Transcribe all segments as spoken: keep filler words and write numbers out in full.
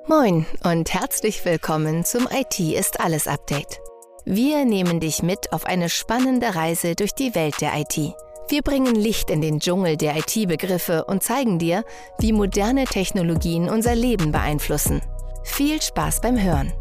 Moin und herzlich willkommen zum I T ist alles Update. Wir nehmen dich mit auf eine spannende Reise durch die Welt der I T. Wir bringen Licht in den Dschungel der I T-Begriffe und zeigen dir, wie moderne Technologien unser Leben beeinflussen. Viel Spaß beim Hören.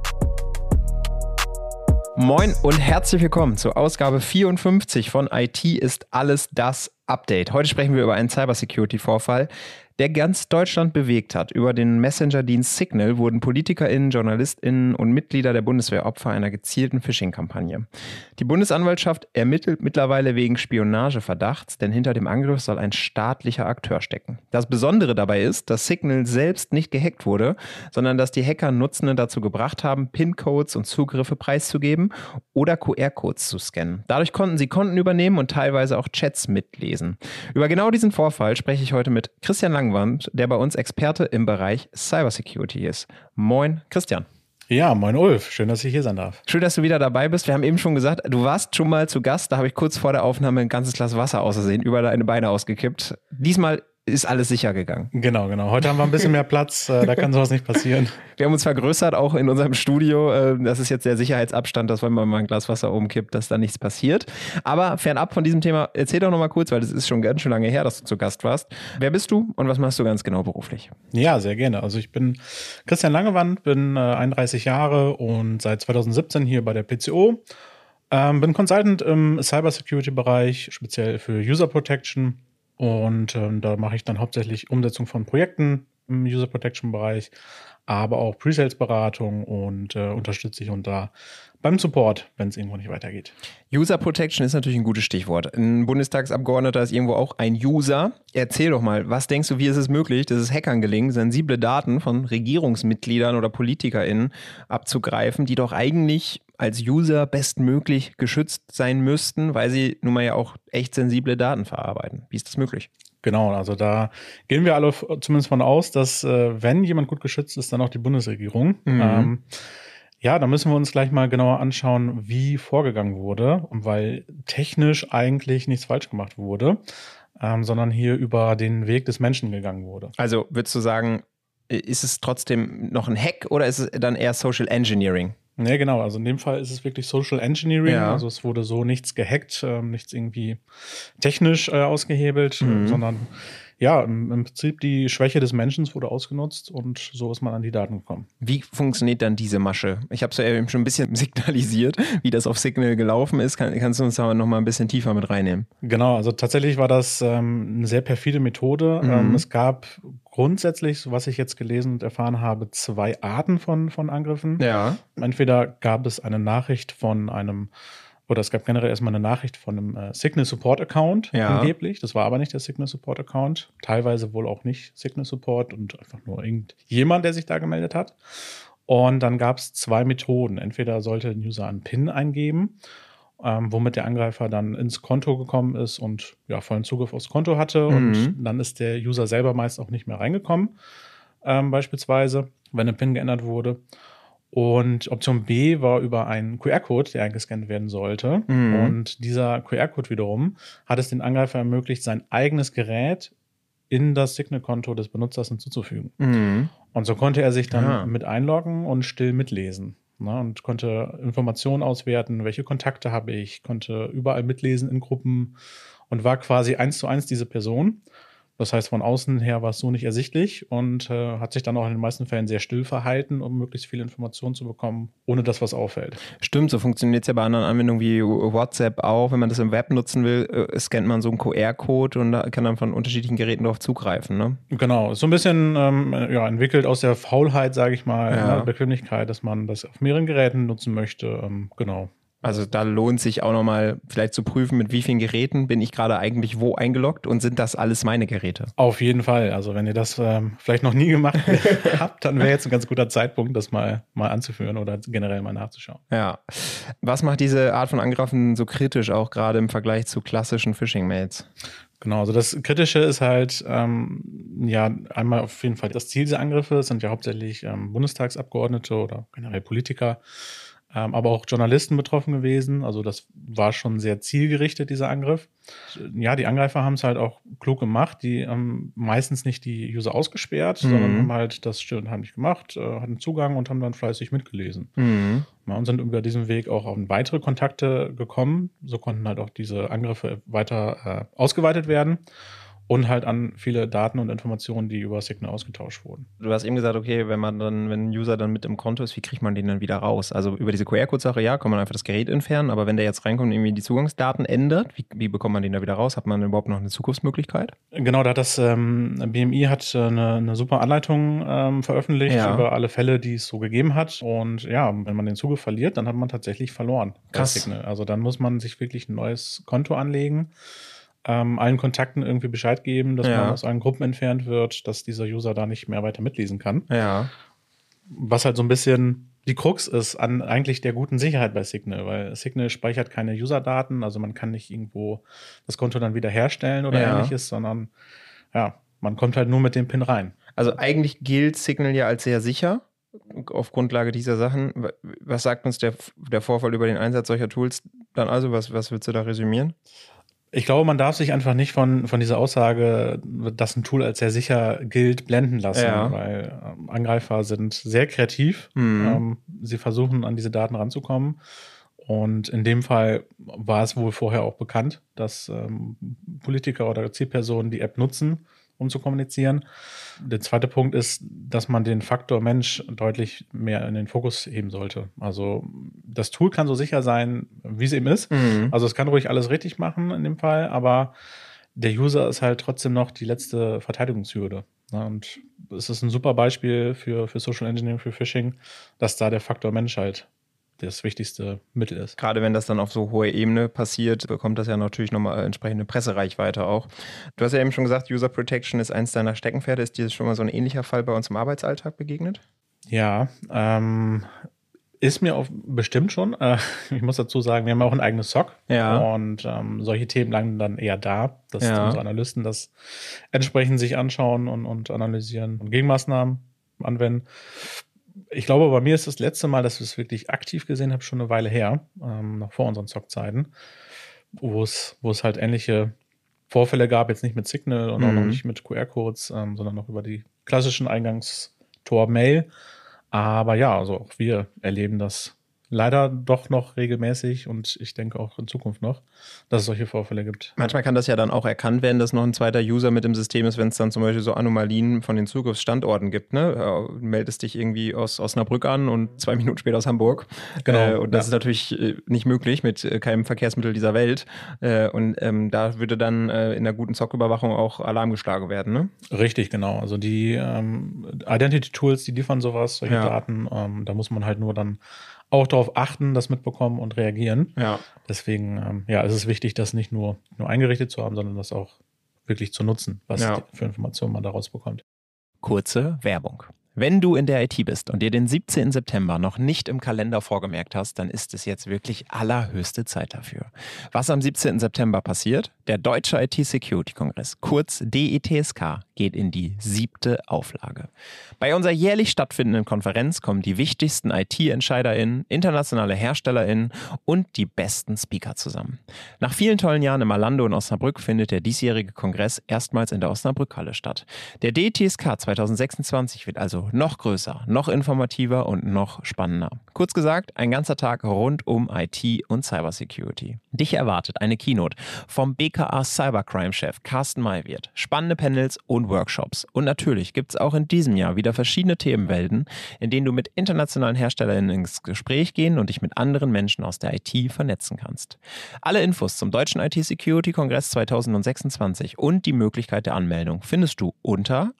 Moin und herzlich willkommen zur Ausgabe vierundfünfzig von I T ist alles das Update. Heute sprechen wir über einen Cybersecurity-Vorfall, der ganz Deutschland bewegt hat. Über den Messenger-Dienst Signal wurden PolitikerInnen, JournalistInnen und Mitglieder der Bundeswehr Opfer einer gezielten Phishing-Kampagne. Die Bundesanwaltschaft ermittelt mittlerweile wegen Spionageverdachts, denn hinter dem Angriff soll ein staatlicher Akteur stecken. Das Besondere dabei ist, dass Signal selbst nicht gehackt wurde, sondern dass die Hacker Nutzende dazu gebracht haben, PIN-Codes und Zugriffe preiszugeben oder Q R-Codes zu scannen. Dadurch konnten sie Konten übernehmen und teilweise auch Chats mitlesen. Über genau diesen Vorfall spreche ich heute mit Christian Langwand, der bei uns Experte im Bereich Cybersecurity ist. Moin, Christian. Ja, moin Ulf. Schön, dass ich hier sein darf. Schön, dass du wieder dabei bist. Wir haben eben schon gesagt, du warst schon mal zu Gast. Da habe ich kurz vor der Aufnahme ein ganzes Glas Wasser aus Versehen über deine Beine ausgekippt. Diesmal ist alles sicher gegangen. Genau, genau. Heute haben wir ein bisschen mehr Platz, da kann sowas nicht passieren. Wir haben uns vergrößert, auch in unserem Studio. Das ist jetzt der Sicherheitsabstand, dass wenn man mal ein Glas Wasser umkippt, dass da nichts passiert. Aber fernab von diesem Thema, erzähl doch noch mal kurz, weil das ist schon ganz schön lange her, dass du zu Gast warst. Wer bist du und was machst du ganz genau beruflich? Ja, sehr gerne. Also ich bin Christian Langewand, bin äh, einunddreißig Jahre und seit zweitausendsiebzehn hier bei der P C O. Ähm, bin Consultant im Cybersecurity-Bereich, speziell für User Protection. Und ähm, da mache ich dann hauptsächlich Umsetzung von Projekten im User Protection Bereich, aber auch Pre-Sales-Beratung und äh, unterstütze ich und da beim Support, wenn es irgendwo nicht weitergeht. User Protection ist natürlich ein gutes Stichwort. Ein Bundestagsabgeordneter ist irgendwo auch ein User. Erzähl doch mal, was denkst du, wie ist es möglich, dass es Hackern gelingt, sensible Daten von Regierungsmitgliedern oder PolitikerInnen abzugreifen, die doch eigentlich als User bestmöglich geschützt sein müssten, weil sie nun mal ja auch echt sensible Daten verarbeiten. Wie ist das möglich? Genau, also da gehen wir alle zumindest von aus, dass äh, wenn jemand gut geschützt ist, dann auch die Bundesregierung. Mhm. Ähm, ja, da müssen wir uns gleich mal genauer anschauen, wie vorgegangen wurde, weil technisch eigentlich nichts falsch gemacht wurde, ähm, sondern hier über den Weg des Menschen gegangen wurde. Also würdest du sagen, ist es trotzdem noch ein Hack oder ist es dann eher Social Engineering? Ja, genau. Also in dem Fall ist es wirklich Social Engineering. Ja. Also es wurde so nichts gehackt, äh, nichts irgendwie technisch äh, ausgehebelt, mhm. äh, sondern ja, im, im Prinzip die Schwäche des Menschen wurde ausgenutzt und so ist man an die Daten gekommen. Wie funktioniert dann diese Masche? Ich habe es ja eben schon ein bisschen signalisiert, wie das auf Signal gelaufen ist. Kann, kannst du uns da noch mal ein bisschen tiefer mit reinnehmen? Genau, also tatsächlich war das ähm, eine sehr perfide Methode. Mhm. Ähm, es gab grundsätzlich, so was ich jetzt gelesen und erfahren habe, zwei Arten von, von Angriffen. Ja. Entweder gab es eine Nachricht von einem Oder es gab generell erstmal eine Nachricht von einem äh, Signal Support Account, ja. angeblich. Das war aber nicht der Signal Support Account. Teilweise wohl auch nicht Signal Support und einfach nur irgendjemand, der sich da gemeldet hat. Und dann gab es zwei Methoden. Entweder sollte ein User einen PIN eingeben, ähm, womit der Angreifer dann ins Konto gekommen ist und ja, vollen Zugriff aufs Konto hatte. Mhm. Und dann ist der User selber meist auch nicht mehr reingekommen, ähm, beispielsweise, wenn ein PIN geändert wurde. Und Option B war über einen Q R-Code, der eingescannt werden sollte. Mhm. Und dieser Q R-Code wiederum hat es den Angreifer ermöglicht, sein eigenes Gerät in das Signal-Konto des Benutzers hinzuzufügen. Mhm. Und so konnte er sich dann ja. mit einloggen und still mitlesen. Ne, und konnte Informationen auswerten, welche Kontakte habe ich, konnte überall mitlesen in Gruppen und war quasi eins zu eins diese Person. Das heißt, von außen her war es so nicht ersichtlich und äh, hat sich dann auch in den meisten Fällen sehr still verhalten, um möglichst viele Informationen zu bekommen, ohne dass was auffällt. Stimmt, so funktioniert es ja bei anderen Anwendungen wie WhatsApp auch. Wenn man das im Web nutzen will, äh, scannt man so einen Q R-Code und da kann dann von unterschiedlichen Geräten darauf zugreifen. Ne? Genau, ist so ein bisschen ähm, ja, entwickelt aus der Faulheit, sage ich mal, ja. ne, Bequemlichkeit, dass man das auf mehreren Geräten nutzen möchte. Ähm, genau. Also da lohnt sich auch nochmal vielleicht zu prüfen, mit wie vielen Geräten bin ich gerade eigentlich wo eingeloggt und sind das alles meine Geräte? Auf jeden Fall. Also wenn ihr das ähm, vielleicht noch nie gemacht habt, dann wäre jetzt ein ganz guter Zeitpunkt, das mal, mal anzuführen oder generell mal nachzuschauen. Ja. Was macht diese Art von Angriffen so kritisch, auch gerade im Vergleich zu klassischen Phishing-Mails? Genau, also das Kritische ist halt, ähm, ja, einmal auf jeden Fall das Ziel dieser Angriffe, sind ja hauptsächlich ähm, Bundestagsabgeordnete oder generell Politiker, ähm, aber auch Journalisten betroffen gewesen. Also das war schon sehr zielgerichtet, dieser Angriff. Ja, die Angreifer haben es halt auch klug gemacht. Die haben meistens nicht die User ausgesperrt, Mhm. sondern haben halt das still und heimlich gemacht, äh, hatten Zugang und haben dann fleißig mitgelesen. Mhm. Ja, und sind über diesen Weg auch auf weitere Kontakte gekommen. So konnten halt auch diese Angriffe weiter äh, ausgeweitet werden. Und halt an viele Daten und Informationen, die über Signal ausgetauscht wurden. Du hast eben gesagt, okay, wenn man dann, wenn ein User dann mit im Konto ist, wie kriegt man den dann wieder raus? Also über diese Q R-Code-Sache, ja, kann man einfach das Gerät entfernen, aber wenn der jetzt reinkommt und irgendwie die Zugangsdaten ändert, wie, wie bekommt man den da wieder raus? Hat man überhaupt noch eine Zugriffsmöglichkeit? Genau, da hat das ähm, B M I hat eine, eine super Anleitung ähm, veröffentlicht Ja. über alle Fälle, die es so gegeben hat. Und ja, wenn man den Zugriff verliert, dann hat man tatsächlich verloren. Krass. Signal. Also dann muss man sich wirklich ein neues Konto anlegen. Ähm, allen Kontakten irgendwie Bescheid geben, dass Ja. man aus allen Gruppen entfernt wird, dass dieser User da nicht mehr weiter mitlesen kann. Ja. Was halt so ein bisschen die Krux ist an eigentlich der guten Sicherheit bei Signal, weil Signal speichert keine User-Daten, also man kann nicht irgendwo das Konto dann wieder herstellen oder Ja. ähnliches, sondern ja, man kommt halt nur mit dem PIN rein. Also eigentlich gilt Signal ja als sehr sicher auf Grundlage dieser Sachen. Was sagt uns der, der Vorfall über den Einsatz solcher Tools dann also? Was, was würdest du da resümieren? Ich glaube, man darf sich einfach nicht von, von dieser Aussage, dass ein Tool als sehr sicher gilt, blenden lassen, Ja. weil ähm, Angreifer sind sehr kreativ. Mhm. Ähm, sie versuchen, an diese Daten ranzukommen. Und in dem Fall war es wohl vorher auch bekannt, dass ähm, Politiker oder Zielpersonen die App nutzen, um zu kommunizieren. Der zweite Punkt ist, dass man den Faktor Mensch deutlich mehr in den Fokus heben sollte. Also das Tool kann so sicher sein, wie es eben ist. Mhm. Also es kann ruhig alles richtig machen in dem Fall, aber der User ist halt trotzdem noch die letzte Verteidigungshürde. Ja, und es ist ein super Beispiel für, für Social Engineering, für Phishing, dass da der Faktor Mensch halt das wichtigste Mittel ist. Gerade wenn das dann auf so hoher Ebene passiert, bekommt das ja natürlich nochmal entsprechende Pressereichweite auch. Du hast ja eben schon gesagt, User Protection ist eins deiner Steckenpferde. Ist dir schon mal so ein ähnlicher Fall bei uns im Arbeitsalltag begegnet? Ja, ähm, ist mir auf, bestimmt schon. Äh, ich muss dazu sagen, wir haben auch ein eigenes S O C. Ja. Und ähm, solche Themen landen dann eher da, dass Ja. unsere Analysten das entsprechend sich anschauen und, und analysieren und Gegenmaßnahmen anwenden. Ich glaube, bei mir ist das letzte Mal, dass ich es wirklich aktiv gesehen habe, schon eine Weile her, ähm, noch vor unseren S O C-Zeiten, wo es, wo es halt ähnliche Vorfälle gab, jetzt nicht mit Signal und auch noch Mhm. nicht mit Q R-Codes, ähm, sondern noch über die klassischen Eingangstor-Mail. Aber ja, also auch wir erleben das leider doch noch regelmäßig und ich denke auch in Zukunft noch, dass es solche Vorfälle gibt. Manchmal kann das ja dann auch erkannt werden, dass noch ein zweiter User mit im System ist, wenn es dann zum Beispiel so Anomalien von den Zugriffsstandorten gibt. Ne? Äh, meldest dich irgendwie aus Osnabrück an und zwei Minuten später aus Hamburg. Genau, Äh, und das ja. ist natürlich äh, nicht möglich mit äh, keinem Verkehrsmittel dieser Welt. Äh, und ähm, da würde dann äh, in der guten S O C-Überwachung auch Alarm geschlagen werden. Ne? Richtig, genau. Also die ähm, Identity-Tools, die liefern sowas, solche Ja. Daten. Ähm, da muss man halt nur dann auch darauf achten, das mitbekommen und reagieren. Ja. Deswegen, ähm, ja, es ist wichtig, das nicht nur, nur eingerichtet zu haben, sondern das auch wirklich zu nutzen, was Ja. für Informationen man daraus bekommt. Kurze Werbung. Wenn du in der I T bist und dir den siebzehnten September noch nicht im Kalender vorgemerkt hast, dann ist es jetzt wirklich allerhöchste Zeit dafür. Was am siebzehnten September passiert? Der Deutsche I T-Security-Kongress, kurz D I T S K, geht in die siebte Auflage. Bei unserer jährlich stattfindenden Konferenz kommen die wichtigsten I T-EntscheiderInnen, internationale HerstellerInnen und die besten Speaker zusammen. Nach vielen tollen Jahren im Alando in Osnabrück findet der diesjährige Kongress erstmals in der Osnabrückhalle statt. Der D I T S K zwanzig sechsundzwanzig wird also noch größer, noch informativer und noch spannender. Kurz gesagt, ein ganzer Tag rund um I T und Cybersecurity. Dich erwartet eine Keynote vom B K A Cybercrime-Chef Carsten Maywirt, spannende Panels und Workshops. Und natürlich gibt es auch in diesem Jahr wieder verschiedene Themenwelten, in denen du mit internationalen HerstellerInnen ins Gespräch gehen und dich mit anderen Menschen aus der I T vernetzen kannst. Alle Infos zum Deutschen I T-Security-Kongress zwanzig sechsundzwanzig und die Möglichkeit der Anmeldung findest du unter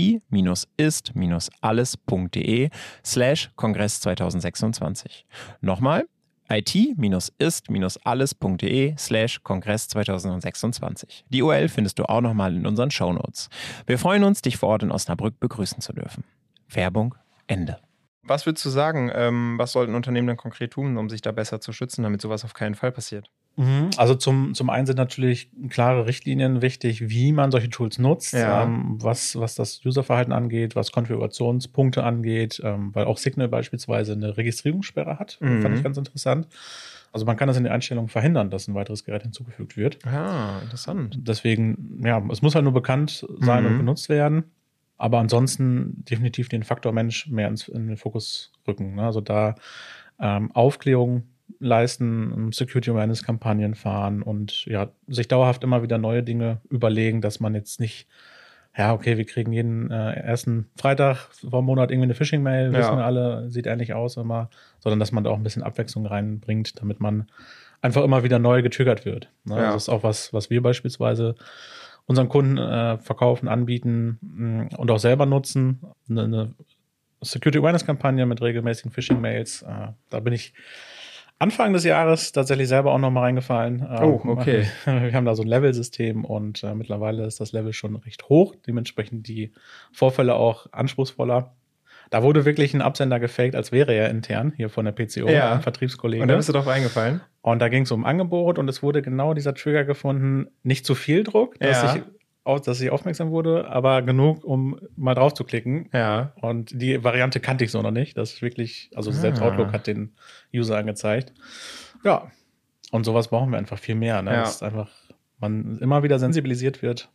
it-ist-alles.de slash Kongress zwanzig sechsundzwanzig. Nochmal, it-ist-alles.de slash Kongress zwanzig sechsundzwanzig. Die U R L findest du auch nochmal in unseren Shownotes. Wir freuen uns, dich vor Ort in Osnabrück begrüßen zu dürfen. Werbung Ende. Was würdest du sagen, ähm, was sollten Unternehmen denn konkret tun, um sich da besser zu schützen, damit sowas auf keinen Fall passiert? Also zum, zum einen sind natürlich klare Richtlinien wichtig, wie man solche Tools nutzt, ja. ähm, was, was das Userverhalten angeht, was Konfigurationspunkte angeht, ähm, weil auch Signal beispielsweise eine Registrierungssperre hat. Mhm. Fand ich ganz interessant. Also man kann das in den Einstellungen verhindern, dass ein weiteres Gerät hinzugefügt wird. Ah, interessant. Deswegen, ja, es muss halt nur bekannt sein Mhm. und genutzt werden. Aber ansonsten definitiv den Faktor Mensch mehr ins, in den Fokus rücken. Ne? Also da ähm, Aufklärung leisten, Security-Awareness-Kampagnen fahren und ja, sich dauerhaft immer wieder neue Dinge überlegen, dass man jetzt nicht, ja, okay, wir kriegen jeden äh, ersten Freitag vom Monat irgendwie eine Phishing-Mail, Ja. wissen wir alle, sieht ähnlich aus immer, sondern dass man da auch ein bisschen Abwechslung reinbringt, damit man einfach immer wieder neu getriggert wird. Ne? Ja. Das ist auch was, was wir beispielsweise unseren Kunden äh, verkaufen, anbieten mh, und auch selber nutzen. Eine, eine Security-Awareness-Kampagne mit regelmäßigen Phishing-Mails. Äh, da bin ich Anfang des Jahres tatsächlich selber auch noch mal reingefallen. Oh, okay. Wir haben da so ein Level-System und äh, mittlerweile ist das Level schon recht hoch. Dementsprechend die Vorfälle auch anspruchsvoller. Da wurde wirklich ein Absender gefaked, als wäre er intern, hier von der P C O, Ja. ein Vertriebskollege. Und da bist du drauf eingefallen? Und da ging es um Angebot und es wurde genau dieser Trigger gefunden, nicht zu viel Druck, dass, Ja. ich, au- dass ich aufmerksam wurde, aber genug, um mal drauf zu klicken. Ja. Und die Variante kannte ich so noch nicht. Das ist wirklich, also selbst Ah. Outlook hat den User angezeigt. Ja, und sowas brauchen wir einfach viel mehr. Ne? Ja. Das ist einfach, man immer wieder sensibilisiert wird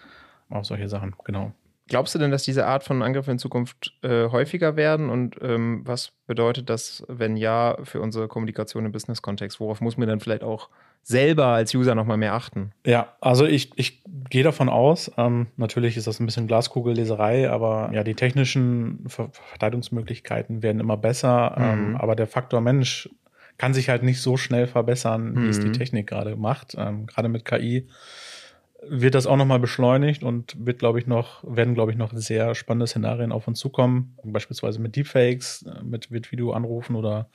auf solche Sachen, genau. Glaubst du denn, dass diese Art von Angriffen in Zukunft äh, häufiger werden? Und ähm, was bedeutet das, wenn ja, für unsere Kommunikation im Business-Kontext? Worauf muss man dann vielleicht auch selber als User nochmal mehr achten? Ja, also ich, ich gehe davon aus, ähm, natürlich ist das ein bisschen Glaskugelleserei, aber ja, die technischen Ver Verteidigungsmöglichkeiten werden immer besser, ähm, Mhm. aber der Faktor Mensch kann sich halt nicht so schnell verbessern, wie es die Mhm. Technik gerade macht. Ähm, gerade mit K I wird das auch nochmal beschleunigt und wird, glaube ich, noch, werden, glaube ich, noch sehr spannende Szenarien auf uns zukommen. Beispielsweise mit Deepfakes, äh, mit, mit Videoanrufen oder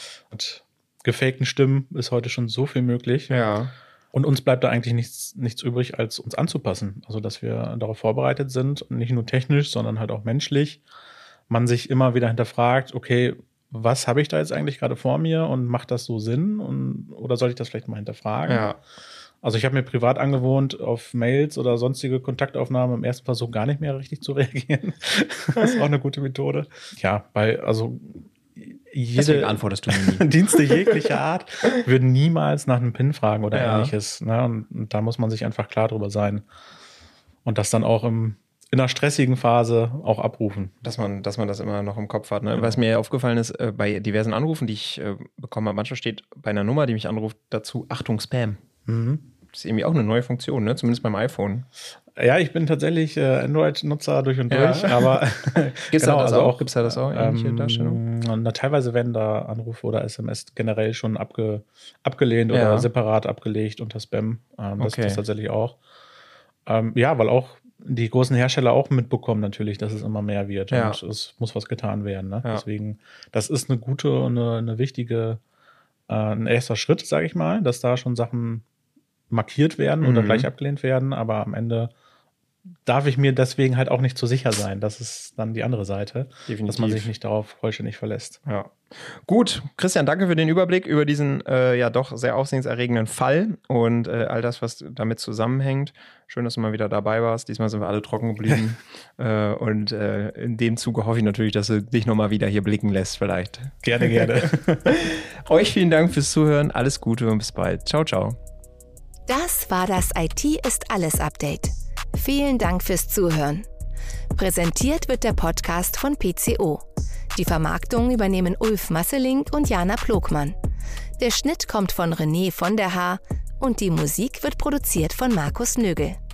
mit gefakten Stimmen ist heute schon so viel möglich. Ja. Und uns bleibt da eigentlich nichts, nichts übrig, als uns anzupassen. Also, dass wir darauf vorbereitet sind, nicht nur technisch, sondern halt auch menschlich. Man sich immer wieder hinterfragt, okay, was habe ich da jetzt eigentlich gerade vor mir und macht das so Sinn? Und, oder soll ich das vielleicht mal hinterfragen? Ja. Also ich habe mir privat angewohnt, auf Mails oder sonstige Kontaktaufnahmen im ersten Versuch gar nicht mehr richtig zu reagieren. Das ist auch eine gute Methode. Ja, weil also Deswegen jede antwortest du nie. Dienste jeglicher Art würden niemals nach einem PIN fragen oder Ja. ähnliches. Ne? Und, und da muss man sich einfach klar drüber sein. Und das dann auch im, in einer stressigen Phase auch abrufen. Dass man, dass man das immer noch im Kopf hat. Ne? Genau. Was mir aufgefallen ist, äh, bei diversen Anrufen, die ich äh, bekommen habe, manchmal steht bei einer Nummer, die mich anruft, dazu Achtung Spam. Mhm. Das ist irgendwie auch eine neue Funktion, ne? Zumindest beim iPhone. Ja, ich bin tatsächlich äh, Android-Nutzer durch und Ja. durch, aber Gibt's da das also auch? Gibt's da das auch? Ähnliche Darstellung? Ähm, na, teilweise werden da Anrufe oder S M S generell schon abge, abgelehnt oder Ja. separat abgelegt unter Spam. Ähm, das Okay. das tatsächlich auch. Ähm, ja, weil auch die großen Hersteller auch mitbekommen natürlich, dass es immer mehr wird Ja. und es muss was getan werden. Ne? Ja. Deswegen, das ist eine gute und eine, eine wichtige, äh, ein erster Schritt, sage ich mal, dass da schon Sachen markiert werden oder Mhm. gleich abgelehnt werden, aber am Ende darf ich mir deswegen halt auch nicht zu sicher sein. Das ist dann die andere Seite, Definitiv. dass man sich nicht darauf vollständig verlässt. Ja. Gut, Christian, danke für den Überblick über diesen äh, ja doch sehr aufsehenserregenden Fall und äh, all das, was damit zusammenhängt. Schön, dass du mal wieder dabei warst. Diesmal sind wir alle trocken geblieben. äh, und äh, in dem Zuge hoffe ich natürlich, dass du dich nochmal wieder hier blicken lässt, vielleicht. Gerne, gerne. Euch vielen Dank fürs Zuhören. Alles Gute und bis bald. Ciao, ciao. Das war das I T ist alles Update. Vielen Dank fürs Zuhören. Präsentiert wird der Podcast von P C O. Die Vermarktung übernehmen Ulf Masseling und Jana Plogmann. Der Schnitt kommt von René von der Haar und die Musik wird produziert von Markus Nögel.